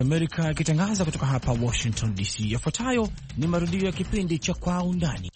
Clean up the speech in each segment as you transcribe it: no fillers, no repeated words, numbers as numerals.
Amerika ikitangaza kutoka hapa Washington DC. Yafuatayo ni marudio ya kipindi cha Kwa Undani.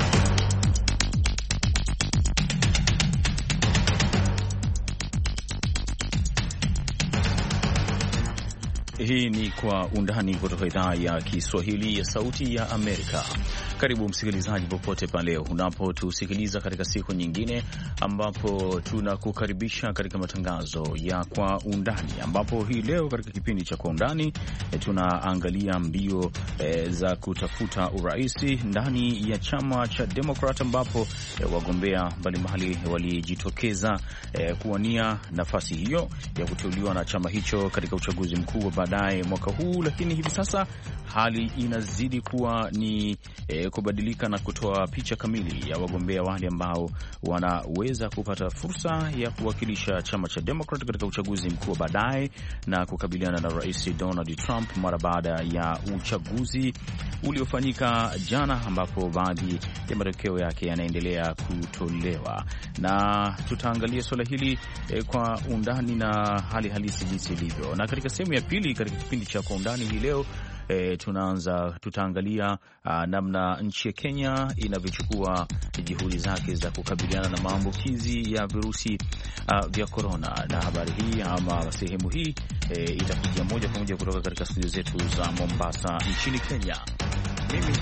Hii ni Kwa Undani kutoka idhaa ya Kiswahili ya Sauti ya Amerika. Karibu msikilizaji, popote pale unapotusikiliza katika siku nyingine ambapo tunakukaribisha katika matangazo ya Kwa Undani, ambapo hii leo katika kipindi cha Kwa Undani tunaangalia mbio za kutafuta uraisi ndani ya chama cha Democrat, ambapo wagombea mbalimbali walijitokeza kuwania nafasi hiyo ya kuteuliwa na chama hicho katika uchaguzi mkuu wa baadaye mwaka huu. Lakini hivi sasa hali inazidi kuwa ni kubadilika na kutoa picha kamili ya wagombea wale ambao wanaweza kupata fursa ya kuwakilisha chama cha Democrat katika uchaguzi mkuu wa baadaye na kukabiliana na Rais Donald Trump mara baada ya uchaguzi uliofanyika jana, ambapo baadhi ya matokeo yake yanaendelea kutolewa. Na tutaangalia swala hili kwa undani na hali halisi jinsi ilivyo. Na katika sehemu ya pili katika kipindi cha Kwa Undani hii leo tutaangalia namna nchi ya Kenya inavyochukua juhudi zake za kukabiliana na maambukizi ya virusi vya korona. Na habari hii ama sehemu hii itakuja moja kwa moja kutoka katika studio zetu za Mombasa nchini Kenya. Mimi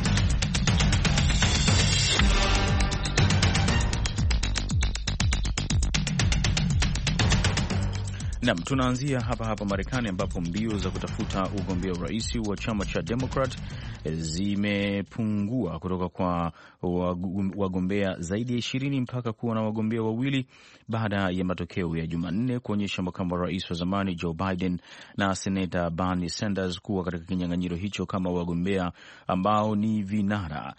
Naam, tunaanzia hapa Marekani, ambapo mbio za kutafuta ugombea urais wa chama cha Democrat zimepungua kutoka kwa wagombea zaidi ya 20 mpaka kuwa na wagombea wawili baada ya matokeo ya Jumanne kuonyesha makamu wa rais wa zamani Joe Biden na Senator Bernie Sanders kuwa katika kinyang'anyiro hicho kama wagombea ambao ni vinara.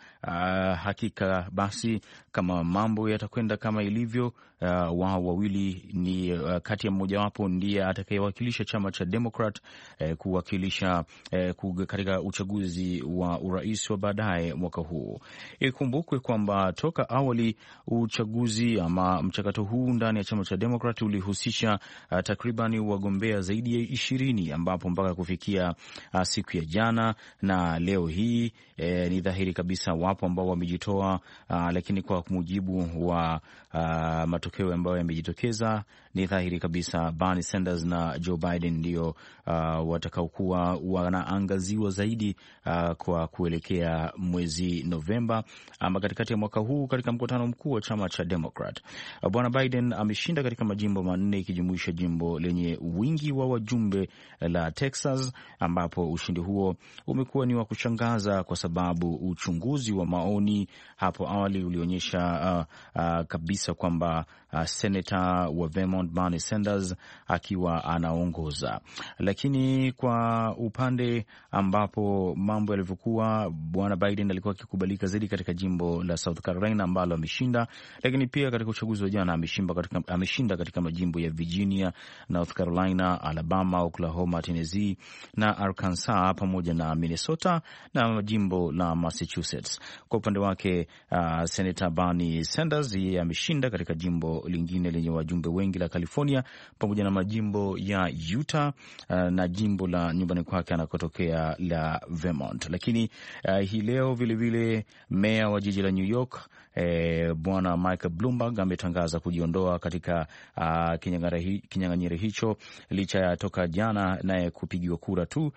Hakika basi kama mambo yatakwenda kama ilivyo, wao wawili ni kati ya mmojawapo ndiye atakayewakilisha chama cha Democrat kuwakilisha katika uchaguzi wa urais wa baadaye mwaka huu. Ikumbukwe kwamba toka awali uchaguzi ama mchakato huu ndani ya chama cha Democrat ulihusisha takriban wagombea zaidi ya 20, ambapo mpaka kufikia siku ya jana na leo hii ni dhahiri kabisa wapo ambao wamejitoa, lakini kwa mujibu wa matokeo ambayo yamejitokeza ni dhahiri kabisa Bernie Sanders na Joe Biden ndio watakaokuwa wanaangaziwa zaidi kwa kuelekea mwezi Novemba ama katikati ya mwaka huu katika mkutano mkuu wa chama cha Democrat. Bwana Biden ameshinda katika majimbo 4 ikijumuisha jimbo lenye wingi wa wajumbe la Texas, ambapo ushindi huo umekuwa ni wa kushangaza kwa sababu uchunguzi wa maoni hapo awali ulionyesha kabisa kwamba Senator wa Vermont Bernie Sanders akiwa anaongoza. Lakini kwa upande ambapo mambo yalivyokuwa, Bwana Biden alikuwa akikubalika zaidi katika jimbo la South Carolina ambalo ameshinda, lakini pia katika uchaguzi wa jana ameshinda katika majimbo ya Virginia, North Carolina, Alabama, Oklahoma, Tennessee na Arkansas pamoja na Minnesota na jimbo la Massachusetts. Kwa upande wake Senator Bernie Sanders yeye ameshinda katika jimbo lingine lenye wajumbe wengi la California pamoja na majimbo ya Utah na jimbo la nyumbani kwake anakotokea la Vermont. Lakini hii leo vilevile meya wa jiji la New York Bwana Michael Bloomberg ametangaza kujiondoa katika kinyang'anyiro hicho licha ya toka jana naye kupigiwa kura tu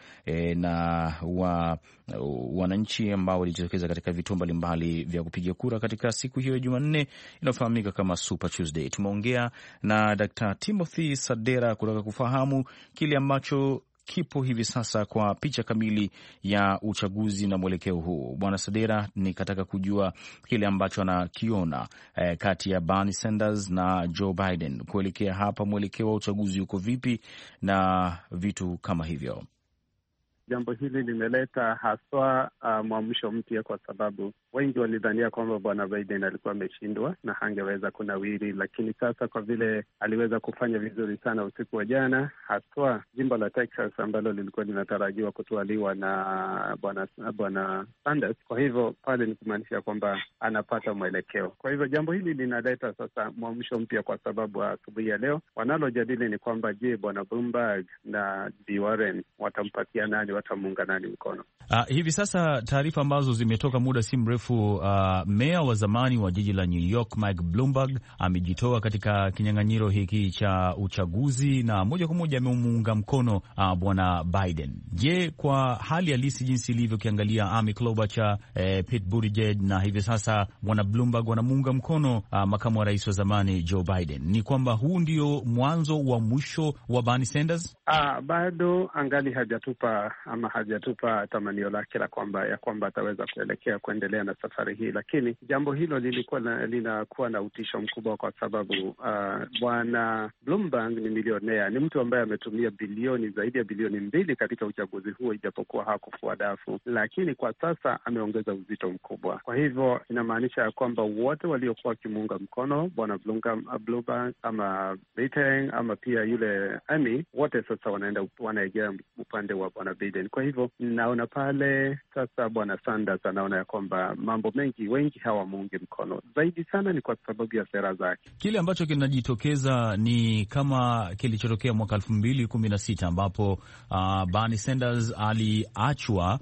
na wananchi ambao walijitokeza katika vituo mbalimbali vya kupiga kura katika siku hiyo ya Jumanne inayofahamika kama Super Tuesday. Tumeongea na Dr. Timothy Sadera kutaka kufahamu kile ambacho kipo hivi sasa kwa picha kamili ya uchaguzi na mwelekeo huu. Bwana Sadera, nikataka kujua kile ambacho anakiona kati ya Bernie Sanders na Joe Biden kuelekea hapa, mwelekeo wa uchaguzi uko vipi na vitu kama hivyo. Jambo hili limeleta haswa mwamsho mpya kwa sababu wengi walidhania kwamba bwana Biden alikuwa ameshindwa na hangeweza kunawiri, lakini sasa kwa vile aliweza kufanya vizuri sana usiku wa jana, haswa jimbo la Texas ambalo lilikuwa linatarajiwa kutwaliwa na bwana Sanders. Kwa hivyo pale ni kumaanisha kwamba anapata mwelekeo. Kwa hivyo jambo hili linaleta sasa mwamsho mpya, kwa sababu asubuhi ya leo wanalojadili ni kwamba je, bwana Bloomberg na B. Warren watampatia nani, watamuunga nani mkono? Hivi sasa taarifa ambazo zimetoka muda si mrefu, meya wa zamani wa jiji la New York Mike Bloomberg amejitoa katika kinyang'anyiro hiki cha uchaguzi na moja kwa moja amemuunga mkono bwana Biden. Je, kwa hali halisi jinsi ilivyo, ukiangalia Amy Klobuchar, Pete Buttigieg na hivi sasa bwana Bloomberg wanamuunga mkono makamu wa rais wa zamani Joe Biden, ni kwamba huu ndio mwanzo wa mwisho wa Bernie Sanders? Bado angali hajatupa tamanio lake la kwamba ataweza kuendelea na safari hii, lakini jambo hilo linakuwa na utisho mkubwa, kwa sababu bwana Bloomberg ni milionea, ni mtu ambaye ametumia zaidi ya bilioni 2 katika uchaguzi huo, ijapokuwa hakufua dafu, lakini kwa sasa ameongeza uzito mkubwa. Kwa hivyo inamaanisha ya kwamba wote waliokuwa wakimuunga mkono bwana Bloomberg ama Biden ama pia yule Amy, wote sasa wanaegea upande wa bwana Biden. Kwa hivyo naona pale sasa bwana Sanders anaona ya kwamba mambo wengi hawamuungi mkono, zaidi sana ni kwa sababu ya sera zake. Kile ambacho kinajitokeza ni kama kilichotokea mwaka 2016 ambapo Bernie Sanders aliachwa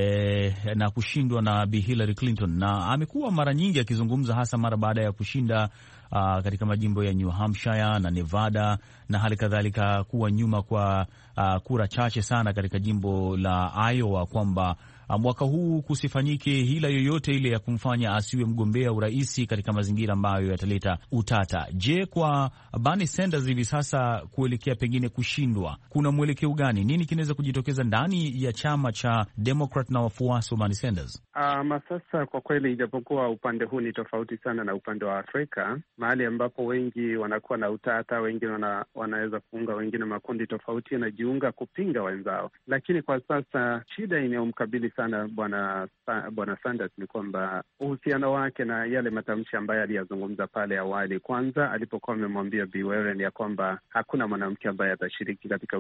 na kushindwa na Bi Hillary Clinton, na amekuwa mara nyingi akizungumza hasa mara baada ya kushinda katika majimbo ya New Hampshire na Nevada na hali kadhalika kuwa nyuma kwa kura chache sana katika jimbo la Iowa, kwamba mwaka huu kusifanyike hila yoyote ile ya kumfanya asiwe mgombea uraisi katika mazingira ambayo yataleta utata. Je, kwa Bernie Sanders hivi sasa kuelekea pengine kushindwa, kuna mwelekeo gani? Nini kinaweza kujitokeza ndani ya chama cha Democrat na wafuasi wa Bernie Sanders? Sasa kwa kweli, ijapokuwa upande huu ni tofauti sana na upande wa Afrika, mahali ambapo wengi wanakuwa na utata, wengine wanaweza kuunga, wengine makundi tofauti yanajiunga kupinga wenzao, lakini kwa sasa shida inayomkabili sana bwana Sanders ni kwamba uhusiano wake na yale matamshi ambayo aliyazungumza pale awali. Kwanza alipokuwa amemwambia Bi Warren ya kwamba hakuna mwanamke ambaye atashiriki katika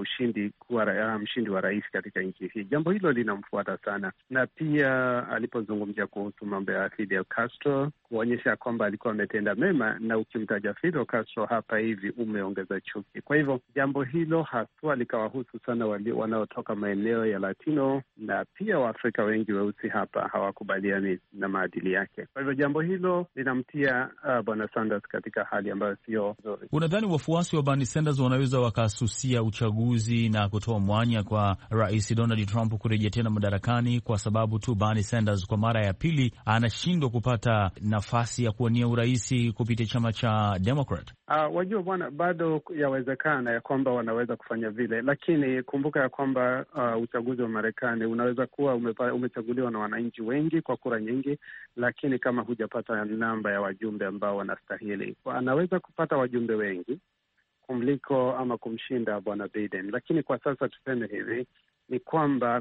kuwa mshindi wa rais katika nchi hii, jambo hilo linamfuata sana. Na pia alipozungumzia kuhusu mambo ya Fidel Castro, kuonyesha kwamba alikuwa ametenda mema, na ukimtaja Fidel Castro hapa hivi umeongeza chuki. Kwa hivyo jambo hilo haswa likawahusu sana wanaotoka maeneo ya Latino, na pia Waafrika wengi weusi hapa hawakubaliani na maadili yake. Kwa hivyo jambo hilo linamtia bwana Sanders katika hali ambayo sio nzuri. Unadhani wafuasi wa Bernie Sanders wanaweza wakasusia uchaguzi na kutoa mwanya kwa Rais Donald Trump kurejea tena madarakani kwa sababu tu Bernie Sanders kwa mara ya pili anashindwa kupata nafasi ya kuwania uraisi kupitia chama cha Democrat? Wajua bwana, bado yawezekana ya kwamba wanaweza kufanya vile, lakini kumbuka ya kwamba uchaguzi wa Marekani unaweza kuwa umechaguliwa na wananchi wengi kwa kura nyingi, lakini kama hujapata namba ya wajumbe ambao wanastahili, anaweza kupata wajumbe wengi kumliko ama kumshinda bwana Biden. Lakini kwa sasa tuseme hivi ni kwamba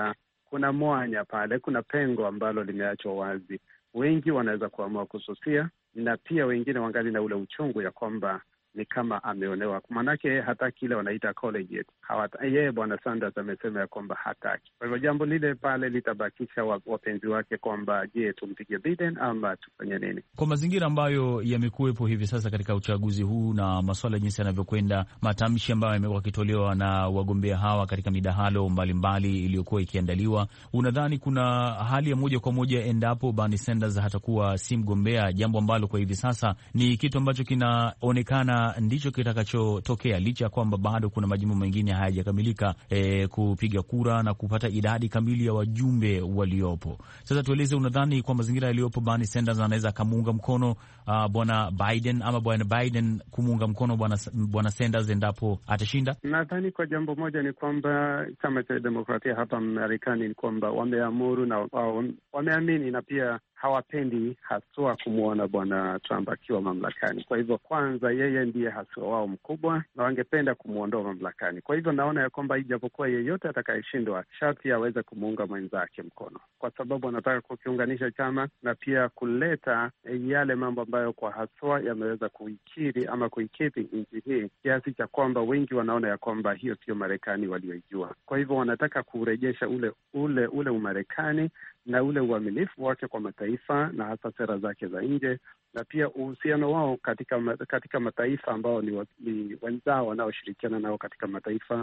kuna mwanya pale, kuna pengo ambalo limeachwa wazi. Wengi wanaweza kuamua kususia, na pia wengine wangali na ule uchungu ya kwamba ni kama ameonewa, manake hataki ile wanaita collegiate. Yeye bwana Sanders amesema ya kwamba hataki. Kwa hivyo jambo lile pale litabakisha wapenzi wake kwamba je, tumpige Biden ama tufanye nini? Kwa mazingira ambayo yamekuwepo hivi sasa katika uchaguzi huu na masuala jinsi yanavyokwenda, matamshi ambayo yamekuwa yakitolewa na wagombea hawa katika midahalo mbalimbali iliyokuwa ikiandaliwa, unadhani kuna hali ya moja kwa moja endapo Bernie Sanders hatakuwa si mgombea, jambo ambalo kwa hivi sasa ni kitu ambacho kinaonekana ndicho kitakachotokea, licha ya kwamba bado kuna majimbo mengine hayajakamilika kupiga kura na kupata idadi kamili ya wajumbe waliopo. Sasa tueleze, unadhani kwa mazingira yaliyopo Bernie Sanders anaweza akamuunga mkono bwana Biden ama bwana Biden kumuunga mkono bwana Sanders endapo atashinda? Nadhani kwa jambo moja ni kwamba chama cha demokratia hapa Marekani ni kwamba wameamuru na wameamini, na pia hawapendi haswa kumwona bwana Trump akiwa mamlakani. Kwa hivyo, kwanza, yeye ndiye haswa wao mkubwa na wangependa kumwondoa mamlakani. Kwa hivyo naona ya kwamba ijapokuwa yeyote atakayeshindwa sharti aweze kumuunga mwenzake mkono, kwa sababu anataka kukiunganisha chama na pia kuleta yale mambo ambayo kwa haswa yameweza kuikiri ama kuikidhi nchi hii, kiasi cha kwamba wengi wanaona ya kwamba hiyo sio Marekani walioijua. Kwa hivyo wanataka kurejesha ule Umarekani na ule uaminifu wake kwa mataifa na hasa sera zake za nje, na pia uhusiano wao katika mataifa ambao ni wenzao wanaoshirikiana nao katika mataifa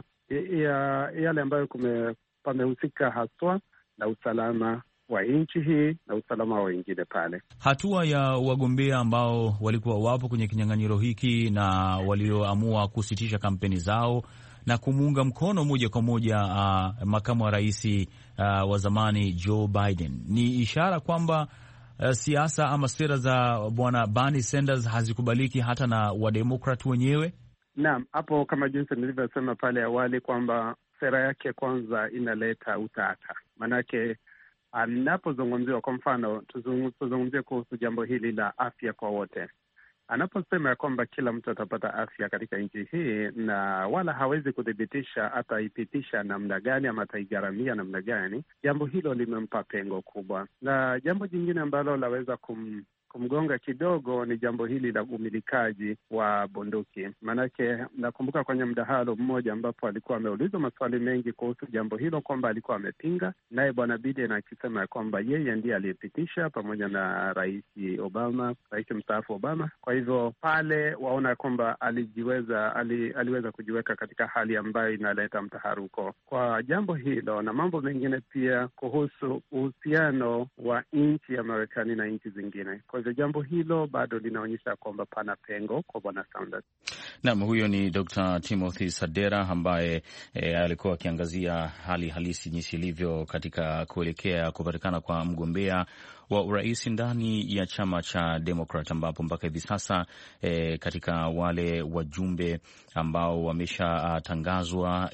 yale ambayo pamehusika haswa na usalama wa nchi hii na usalama wa wengine pale. Hatua ya wagombea ambao walikuwa wapo kwenye kinyang'anyiro hiki na walioamua kusitisha kampeni zao na kumuunga mkono moja kwa moja makamu wa rais wa zamani Joe Biden, ni ishara kwamba siasa ama sera za bwana Bernie Sanders hazikubaliki hata na wademokrat wenyewe. Naam, hapo kama jinsi nilivyosema pale awali kwamba sera yake kwanza inaleta utata. Manake anapozungumziwa, kwa mfano tuzungumzie kuhusu jambo hili la afya kwa wote, anaposema ya kwamba kila mtu atapata afya katika nchi hii na wala hawezi kuthibitisha ataipitisha namna gani ama ataigharamia namna gani, jambo hilo limempa pengo kubwa. Na jambo jingine ambalo laweza kumgonga kidogo ni jambo hili la umilikaji wa bunduki. Maanake nakumbuka kwenye mdahalo mmoja ambapo alikuwa ameulizwa maswali mengi kuhusu jambo hilo, kwamba alikuwa amepinga, naye bwana Biden akisema ya kwamba yeye ndiye aliyepitisha pamoja na rais mstaafu Obama. Kwa hivyo pale waona kwamba aliweza kujiweka katika hali ambayo inaleta mtaharuko kwa jambo hilo, na mambo mengine pia kuhusu uhusiano wa nchi ya Marekani na nchi zingine. Kwa hivyo jambo hilo bado linaonyesha kwamba pana pengo kwa bwana Sanders. Naam, huyo ni Dr. Timothy Sadera ambaye alikuwa akiangazia hali halisi jinsi ilivyo katika kuelekea kupatikana kwa mgombea wa urais ndani ya chama cha Democrat, ambapo mpaka hivi sasa katika wale wajumbe ambao wameshatangazwa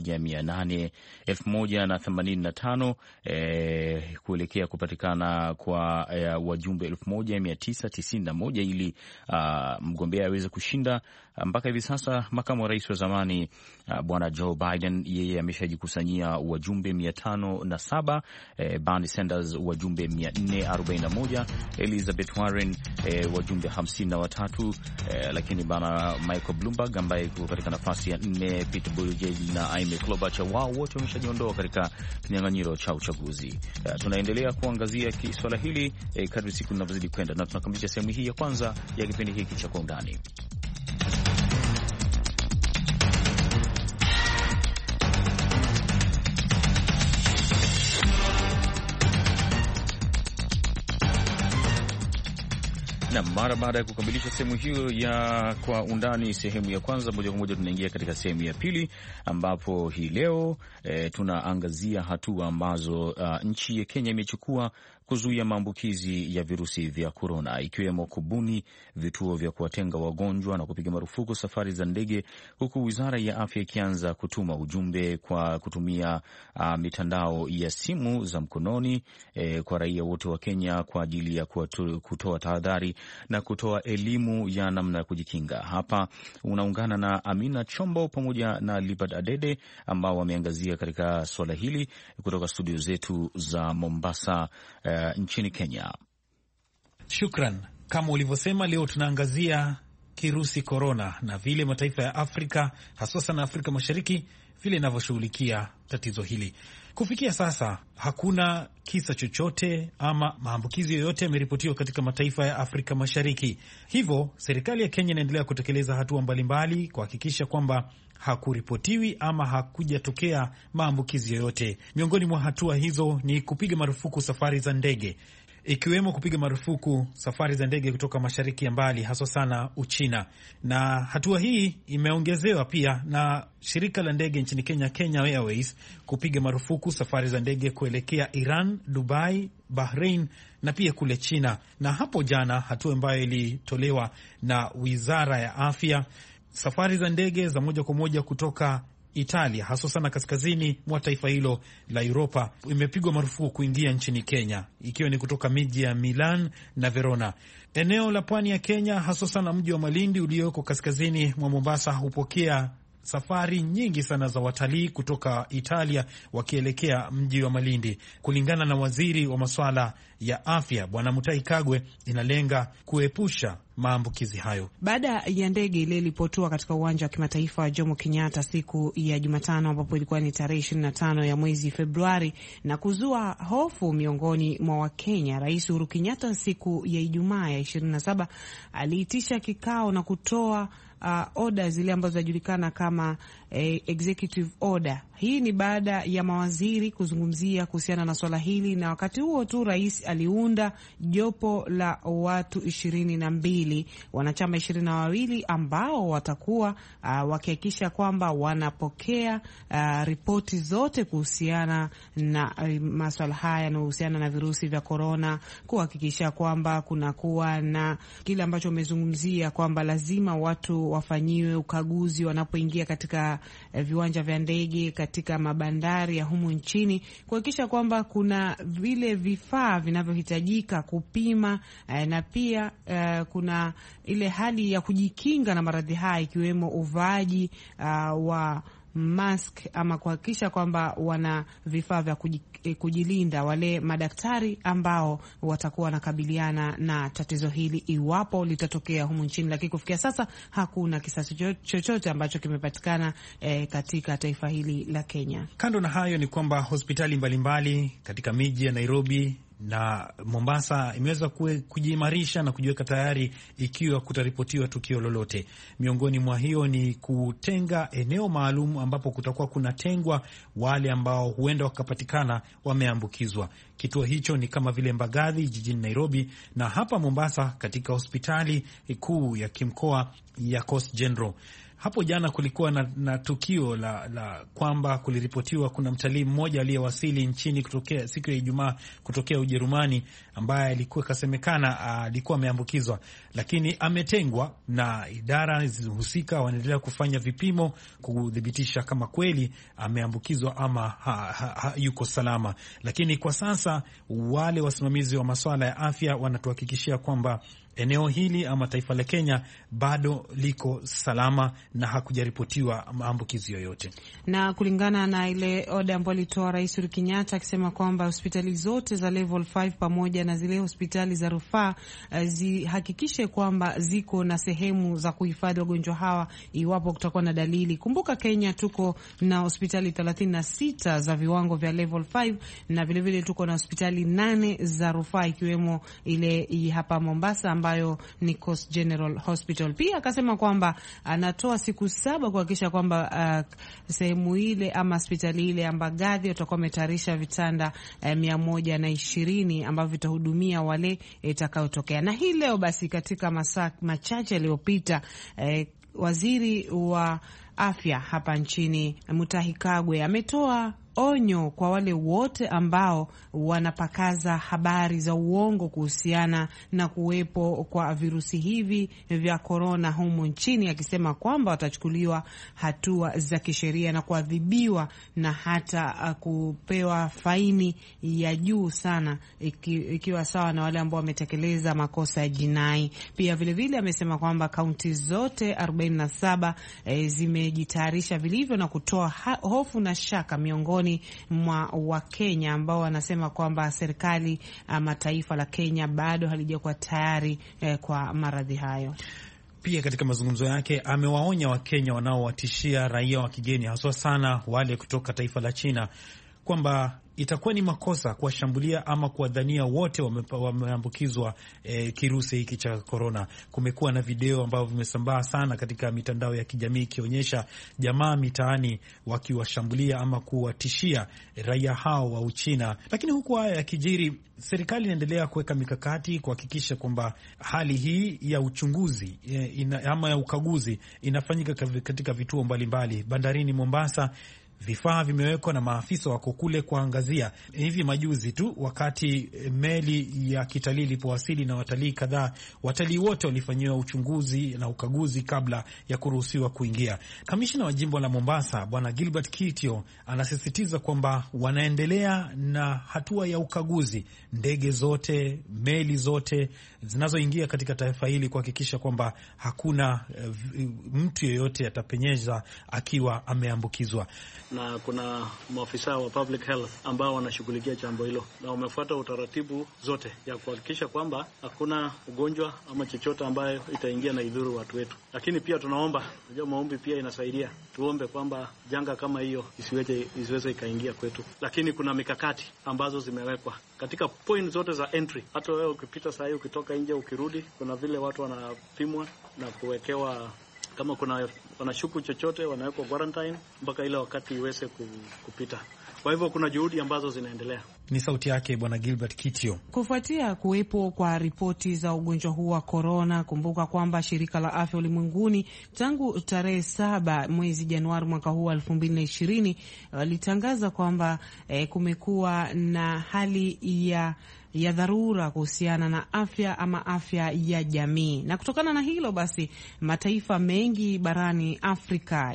1,185 kuelekea kupatikana kwa wajumbe 1,991 ili mgombea aweze kushinda. Mpaka hivi sasa makamu wa rais wa zamani bwana Joe Biden yeye ameshajikusanyia wajumbe 507, Bernie Sanders wajumbe 441, Elizabeth Warren wajumbe 53, lakini bwana Michael Bloomberg ambaye yuko katika nafasi ya 4, Pete Buttigieg na Amy Klobuchar wao wote wameshajiondoa katika kinyang'anyiro cha uchaguzi. Tunaendelea kuangazia swala hili kadri siku zinavyozidi kwenda, na tunakamilisha sehemu hii ya kwanza ya kipindi hiki cha Kwa Undani. Na mara baada ya kukamilisha sehemu hiyo ya Kwa Undani, sehemu ya kwanza, moja kwa moja tunaingia katika sehemu ya pili, ambapo hii leo tunaangazia hatua ambazo nchi ya Kenya imechukua kuzuia maambukizi ya virusi vya korona, ikiwemo kubuni vituo vya kuwatenga wagonjwa na kupiga marufuku safari za ndege, huku wizara ya afya ikianza kutuma ujumbe kwa kutumia mitandao ya simu za mkononi kwa raia wote wa Kenya kwa ajili ya kutoa tahadhari na kutoa elimu ya namna ya kujikinga. Hapa unaungana na Amina Chombo pamoja na Libert Adede ambao wameangazia katika swala hili kutoka studio zetu za Mombasa nchini Kenya. Shukran. Kama ulivyosema, leo tunaangazia kirusi korona na vile mataifa ya Afrika hasa sana Afrika Mashariki vile inavyoshughulikia tatizo hili. Kufikia sasa hakuna kisa chochote ama maambukizi yoyote yameripotiwa katika mataifa ya Afrika Mashariki. Hivyo serikali ya Kenya inaendelea kutekeleza hatua mbalimbali kuhakikisha kwamba hakuripotiwi ama hakujatokea maambukizi yoyote. Miongoni mwa hatua hizo ni kupiga marufuku safari za ndege, ikiwemo kupiga marufuku safari za ndege kutoka mashariki ya mbali, haswa sana Uchina. Na hatua hii imeongezewa pia na shirika la ndege nchini Kenya, Kenya Airways, kupiga marufuku safari za ndege kuelekea Iran, Dubai, Bahrain na pia kule China. Na hapo jana hatua ambayo ilitolewa na Wizara ya Afya, safari za ndege za moja kwa moja kutoka Italia, hasa sana kaskazini mwa taifa hilo la Europa, imepigwa marufuku kuingia nchini Kenya, ikiwa ni kutoka miji ya Milan na Verona. Eneo la pwani ya Kenya, hasa sana mji wa Malindi ulioko kaskazini mwa Mombasa, hupokea safari nyingi sana za watalii kutoka Italia wakielekea mji wa Malindi. Kulingana na waziri wa masuala ya afya Bwana Mutahi Kagwe, inalenga kuepusha maambukizi hayo. Baada ya ndege ile ilipotua katika uwanja wa kimataifa wa Jomo Kenyatta siku ya Jumatano, ambapo ilikuwa ni tarehe 25 ya mwezi Februari, na kuzua hofu miongoni mwa Wakenya, Rais Uhuru Kenyatta siku ya Ijumaa ya 27 aliitisha kikao na kutoa order zile ambazo zinajulikana kama executive order. Hii ni baada ya mawaziri kuzungumzia kuhusiana na swala hili, na wakati huo tu rais aliunda jopo la watu 22, wanachama 22 ambao watakuwa wakihakikisha kwamba wanapokea ripoti zote kuhusiana na masuala haya yanayohusiana na virusi vya korona, kuhakikisha kwamba kunakuwa na kile ambacho umezungumzia kwamba lazima watu wafanyiwe ukaguzi wanapoingia katika viwanja vya ndege, katika mabandari ya humu nchini, kuhakikisha kwamba kuna vile vifaa vinavyohitajika kupima, na pia kuna ile hali ya kujikinga na maradhi haya, ikiwemo uvaaji wa mask, ama kuhakikisha kwamba wana vifaa vya kujilinda, wale madaktari ambao watakuwa wanakabiliana na tatizo hili iwapo litatokea humu nchini. Lakini kufikia sasa hakuna kisasi chochote ambacho kimepatikana katika taifa hili la Kenya. Kando na hayo ni kwamba hospitali mbalimbali katika miji ya Nairobi na Mombasa imeweza kujiimarisha na kujiweka tayari ikiwa kutaripotiwa tukio lolote. Miongoni mwa hiyo ni kutenga eneo maalum ambapo kutakuwa kunatengwa wale ambao huenda wakapatikana wameambukizwa. Kituo hicho ni kama vile Mbagathi jijini Nairobi, na hapa Mombasa katika hospitali kuu ya kimkoa ya Coast General. Hapo jana kulikuwa na tukio la kwamba kuliripotiwa kuna mtalii mmoja aliyewasili nchini kutokea siku ya Ijumaa kutokea Ujerumani, ambaye alikuwa kasemekana alikuwa ameambukizwa, lakini ametengwa na idara zilizohusika, wanaendelea kufanya vipimo kudhibitisha kama kweli ameambukizwa ama yuko salama. Lakini kwa sasa wale wasimamizi wa masuala ya afya wanatuhakikishia kwamba eneo hili ama taifa la Kenya bado liko salama na hakujaripotiwa maambukizi yoyote. Na kulingana na ile oda ambayo alitoa Rais Uhuru Kenyatta akisema kwamba hospitali zote za level 5 pamoja na zile hospitali za rufaa zihakikishe kwamba ziko na sehemu za kuhifadhi wagonjwa hawa iwapo kutakuwa na dalili. Kumbuka Kenya tuko na hospitali 36 za viwango vya level 5 na vile vile tuko na hospitali 8 za rufaa ikiwemo ile hapa Mombasa ambayo ni Coast General Hospital. Pia akasema kwamba anatoa siku 7 kuhakikisha kwamba sehemu ile ama hospitali ile Mbagathi watakuwa wametayarisha vitanda 120 ambavyo vitahudumia wale itakayotokea. Na hii leo basi katika masaa machache yaliyopita waziri wa afya hapa nchini Mutahi Kagwe ametoa onyo kwa wale wote ambao wanapakaza habari za uongo kuhusiana na kuwepo kwa virusi hivi vya korona humu nchini, akisema kwamba watachukuliwa hatua za kisheria na kuadhibiwa na hata kupewa faini ya juu sana, ikiwa sawa na wale ambao wametekeleza makosa ya jinai. Pia vilevile amesema kwamba kaunti zote 47 zimejitayarisha vilivyo na kutoa hofu na shaka miongoni mwa Wakenya ambao wanasema kwamba serikali ama taifa la Kenya bado halijakuwa tayari kwa maradhi hayo. Pia katika mazungumzo yake amewaonya Wakenya wanaowatishia raia wa kigeni, haswa sana wale kutoka taifa la China, kwamba itakuwa ni makosa kuwashambulia ama kuwadhania wote wameambukizwa kirusi hiki cha korona. Kumekuwa na video ambavyo vimesambaa sana katika mitandao ya kijamii ikionyesha jamaa mitaani wakiwashambulia ama kuwatishia raia hao wa Uchina. Lakini huku haya yakijiri, serikali inaendelea kuweka mikakati kuhakikisha kwamba hali hii ya uchunguzi ama ya ukaguzi inafanyika katika vituo mbalimbali. Bandarini Mombasa vifaa vimewekwa na maafisa wako kule kuangazia. Hivi majuzi tu wakati meli ya kitalii ilipowasili na watalii kadhaa, watalii wote walifanyiwa uchunguzi na ukaguzi kabla ya kuruhusiwa kuingia. Kamishna wa jimbo la Mombasa Bwana Gilbert Kitio anasisitiza kwamba wanaendelea na hatua ya ukaguzi ndege zote, meli zote zinazoingia katika taifa hili kuhakikisha kwamba hakuna mtu yeyote atapenyeza akiwa ameambukizwa. Na kuna maafisa wa public health ambao wanashughulikia jambo hilo na wamefuata utaratibu zote ya kuhakikisha kwamba hakuna ugonjwa ama chochote ambayo itaingia na idhuru watu wetu. Lakini pia tunaomba, unajua maombi pia inasaidia, tuombe kwamba janga kama hiyo isiweze ikaingia kwetu. Lakini kuna mikakati ambazo zimewekwa katika point zote za entry. Hata wewe ukipita saa hii ukitoka nje ukirudi, kuna vile watu wanapimwa na kuwekewa, kama kuna wanashuku chochote wanawekwa quarantine mpaka ile wakati iweze kupita. Kwa hivyo kuna juhudi ambazo zinaendelea. Ni sauti yake Bwana Gilbert Kitio. Kufuatia kuwepo kwa ripoti za ugonjwa huu wa korona, kumbuka kwamba shirika la afya ulimwenguni tangu tarehe 7 mwezi Januari mwaka huu 2020 walitangaza kwamba kumekuwa na hali ya dharura kuhusiana na afya ama afya ya jamii. Na kutokana na hilo basi, mataifa mengi barani Afrika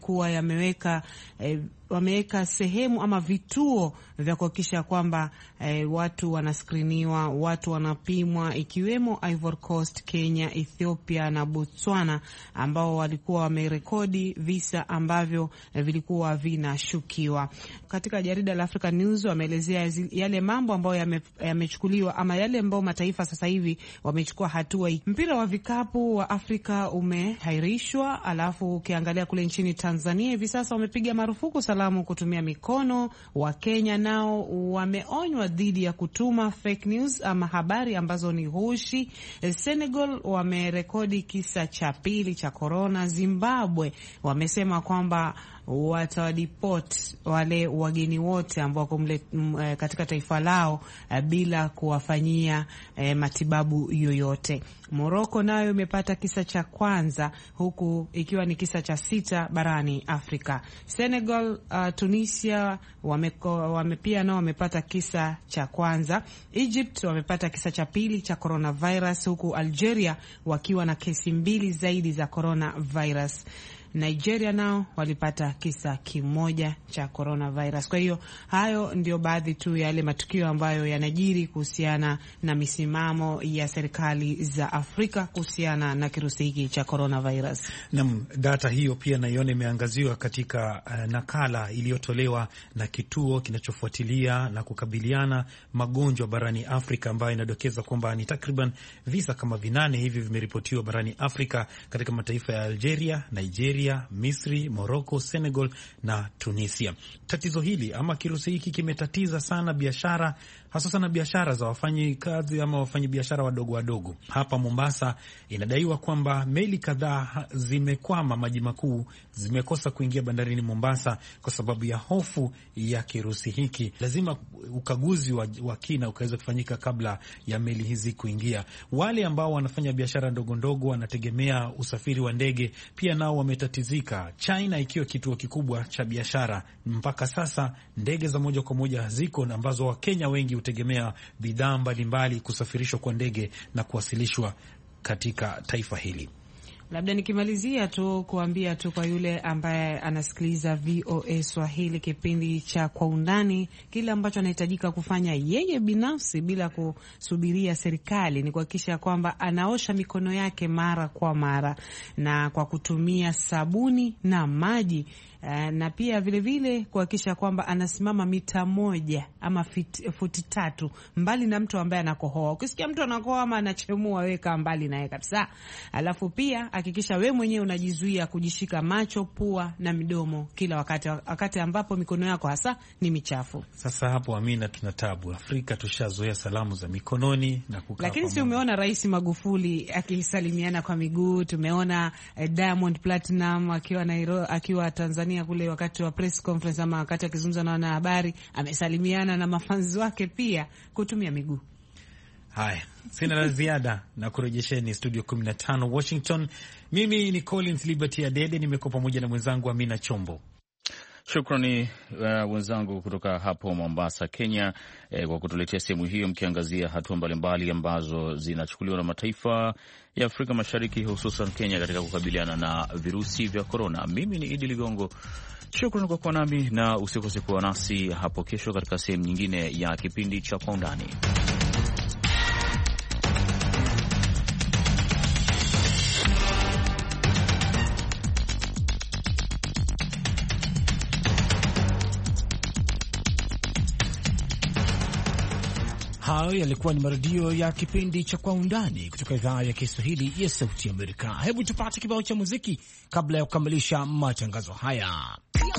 wameweka sehemu ama vituo vya kuhakikisha kwamba watu wanaskriniwa, watu wanapimwa, ikiwemo Ivory Coast, Kenya, Ethiopia na Botswana, ambao walikuwa wamerekodi visa ambavyo vilikuwa vinashukiwa. Katika jarida la Africa News wameelezea yale mambo ambayo yamechukuliwa ama yale ambayo mataifa sasa hivi wamechukua hatua. Mpira wa vikapu wa Afrika umehairishwa, alafu ukiangalia kule nchini Tanzania hivi sasa wamepiga marufuku salamu kutumia mikono. Wa Kenya nao wameonywa dhidi ya kutuma fake news ama habari ambazo ni ghushi. Senegal wamerekodi kisa cha pili cha corona. Zimbabwe wamesema kwamba watawadipoti wale wageni wote ambao katika taifa lao bila kuwafanyia matibabu yoyote. Morocco nayo imepata kisa cha kwanza, huku ikiwa ni kisa cha 6 barani Afrika. Senegal, Tunisia pia nao wamepata kisa cha kwanza. Egypt wamepata kisa cha pili cha coronavirus, huku Algeria wakiwa na kesi 2 zaidi za coronavirus. Nigeria nao walipata kisa kimoja cha coronavirus. Kwa hiyo hayo ndio baadhi tu ya yale matukio ambayo yanajiri kuhusiana na misimamo ya serikali za Afrika kuhusiana na kirusi hiki cha coronavirus. Naam, data hiyo pia naiona imeangaziwa katika nakala iliyotolewa na kituo kinachofuatilia na kukabiliana magonjwa barani Afrika, ambayo inadokeza kwamba ni takriban visa kama 8 hivi vimeripotiwa barani Afrika katika mataifa ya Algeria, Nigeria, Misri, Morocco, Senegal na Tunisia. Tatizo hili ama kirusi hiki kimetatiza sana biashara, hasa sana biashara za wafanyikazi ama wafanyabiashara wadogo. Hapa Mombasa inadaiwa kwamba meli kadhaa zimekwama maji makuu, zimekosa kuingia bandarini Mombasa kwa sababu ya hofu ya kirusi hiki. Lazima ukaguzi wa kina ukaweza kufanyika kabla ya meli hizi kuingia. Wale ambao wanafanya biashara ndogo wanategemea usafiri wa ndege pia nao wametatizika. China ikiwa kituo kikubwa cha biashara, mpaka sasa ndege za moja kwa moja ziko, ambazo Wakenya wengi hutegemea bidhaa mbalimbali kusafirishwa kwa ndege na kuwasilishwa katika taifa hili. Labda nikimalizia tu kuambia tu kwa yule ambaye anasikiliza VOA Swahili kipindi cha Kwa Undani, kile ambacho anahitajika kufanya yeye binafsi bila kusubiria serikali ni kuhakikisha kwamba anaosha mikono yake mara kwa mara na kwa kutumia sabuni na maji, na pia vile kuhakikisha kwamba anasimama mita 1 ama futi 3 mbali na mtu ambaye anakohoa. Ukisikia mtu anakohoa ama anachemua, weka mbali naye kabisa. Alafu pia hakikisha we mwenyewe unajizuia kujishika macho, pua na midomo kila wakati ambapo mikono yako hasa ni michafu. Sasa hapo Amina, tuna tabu. Afrika tushazoea salamu za mikononi na kukaa. Lakini si umeona Rais Magufuli akisalimiana kwa miguu? Tumeona Diamond Platinum akiwa Tanzania kule wakati wa press conference ama wakati akizungumza na wanahabari, amesalimiana na mafanzi wake pia kutumia miguu. Haya, sina la ziada na kurejesheni studio 15 Washington. Mimi ni Collins Liberty Adede, nimekuwa pamoja na mwenzangu Amina Chombo. Shukrani wenzangu kutoka hapo Mombasa, Kenya, kwa kutuletea sehemu hiyo, mkiangazia hatua mbalimbali ambazo zinachukuliwa na mataifa ya Afrika Mashariki, hususan Kenya, katika kukabiliana na virusi vya korona. Mimi ni Idi Ligongo, shukrani kwa kuwa nami, na usikose kuwa nasi hapo kesho katika sehemu nyingine ya kipindi cha Kwa Undani. Hayo yalikuwa ni marudio ya kipindi cha Kwa Undani kutoka idhaa ya Kiswahili ya Sauti Amerika. Hebu tupate kibao cha muziki kabla ya kukamilisha matangazo haya.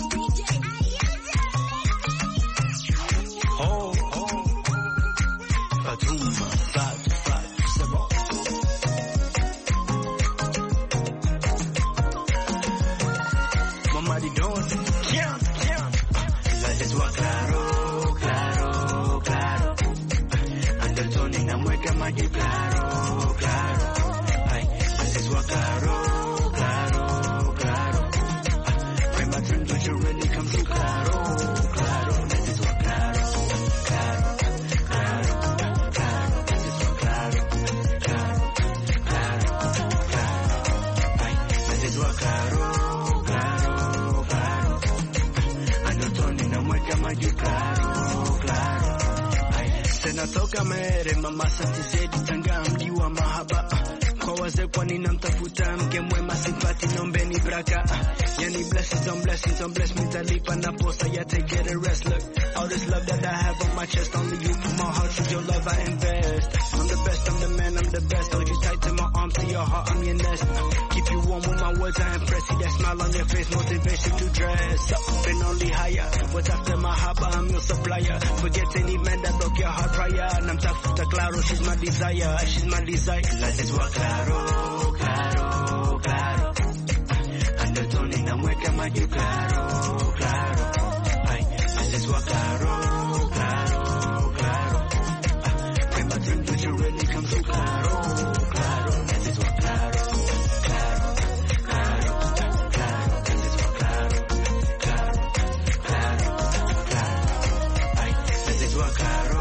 Natoka mere mama santi zedi tanga mji wa mahaba kwa wazee, kwa nina mtafuta mke mwema simpati nombeni braka, yani blessings on blessings on bless me talipa na posta ya take get a rest. Look, all this love that I have on my chest, only you put my heart through your love I invest. I'm the best, I'm the man, I'm the best. Hold you tight to my arms, to your heart, I'm your nest. Keep you warm with my words, I impress. See that smile on your face, motivation to dress up and only higher. What's after my haba, I'm your supplier. Forget any man that broke your heart prior. Namtafuta claro, she's my desire, she's my desire. Life is what claro, claro, claro. Andotoni namweka maju claro, claro. Life is what claro, claro, claro. When my dream future really comes to claro, claro. Life is what claro, claro, claro, claro. This is what claro, claro, claro, claro. This is what claro.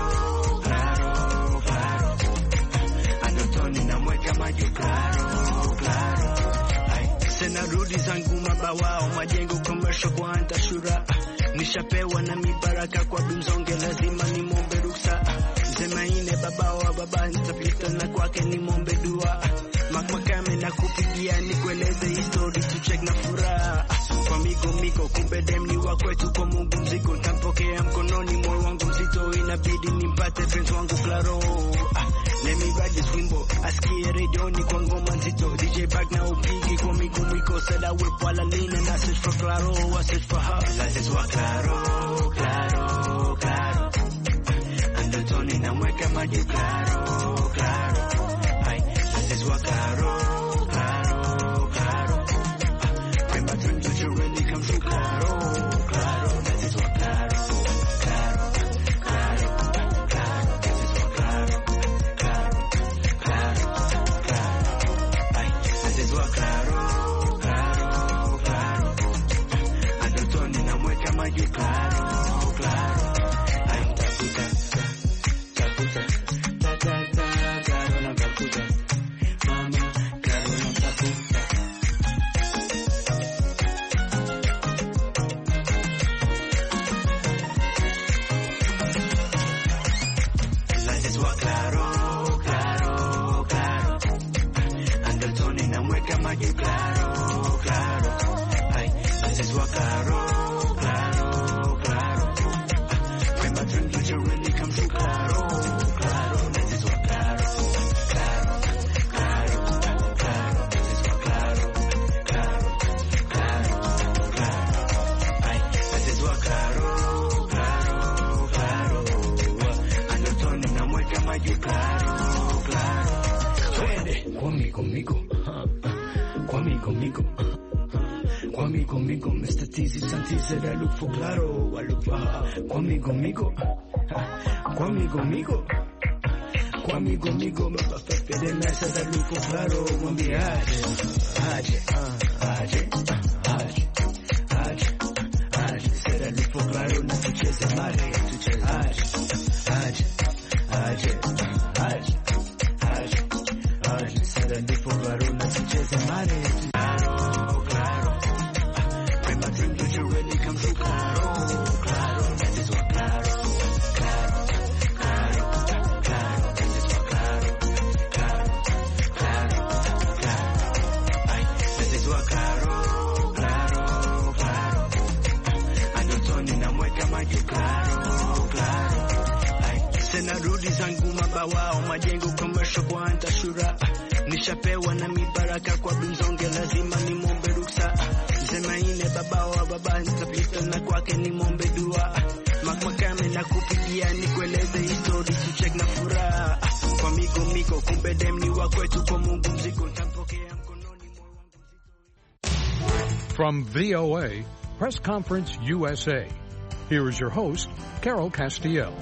Narudi zangu mabawao majengo commercial kwa antashura, nishapewa na mibaraka kwa dumzonge, lazima ni mombe ruksa. Zemaine babao wa baba nitapita na kwake ni mombe dua. Makame na kupigia ni kueleze history to check na furaha. Kwa miko kumbe dem ni wa kwetu, kwa Mungu mzigo nitampokea mkononi, moyo wangu mzito inabidi nimpate friends wangu claro. Let me ride this wimbo, asikie radio ni kwa ngoma nzito. DJ back na upigi kwa miko said I whip while I lean and I search for claro, I search for her. Life is what claro, claro, claro. Andotoni namweka maji claro, claro. Life is what claro, claro, claro. When my dream future really comes true claro, claro. Life is what claro, claro, claro, claro. This is what claro. Claro, claro, claro. Andotoni namweka maji claro, claro. Ay, taputa, taputa, ta ta ta, claro na taputa. Mama, claro na taputa. Life is what claro, claro, claro. Andotoni namweka maji claro, claro. Ay, this is what claro, claro, claro. When my dream future really comes true claro, claro. This is what claro, claro, claro, claro. This is what claro, claro, claro, claro. Ay, this is what claro, claro, claro. Andotoni namweka maji claro, claro. Conmigo, Mr. Teasy, Santi said I look for claro, I look for her. Conmigo, Pepe nice as I look for claro, mwambie aje. Sera nipo claro na tucheze mare, tucheze aje, aje, aje, aje, aje, aje. Sera nipo claro na tucheze mare, claro, claro. When my dream do you really come true, claro, claro. That is what claro, claro, claro, claro. That is what claro, claro, claro, claro. Ay, that is what claro, claro, claro. Andotoni na mweka maji claro, claro. Ay, sena rudi zangu mabawao majengo commercial kwa antashura. Nishapewa na mibaraka kwa Binzonge, lazima ni mombe ruksa. Sema ine baba wa baba nitapita na kwake ni mombe dua. Makame na kupigia ni kueleze history check na furaha. Kwa migo kumbe dem ni wa kwetu kwa Mungu mzigo nitampokea mkononi moyo wangu. From VOA Press Conference USA, here is your host, Carol Castiel.